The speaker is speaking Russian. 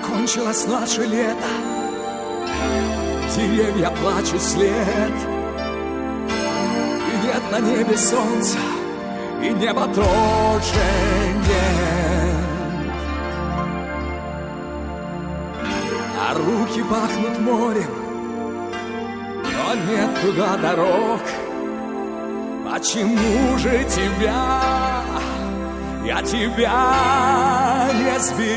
Кончилось наше лето, деревья плачут вслед, и нет на небе солнца, и неба тоже нет. А руки пахнут морем, но нет туда дорог. Почему же тебя, я тебя не сберегу?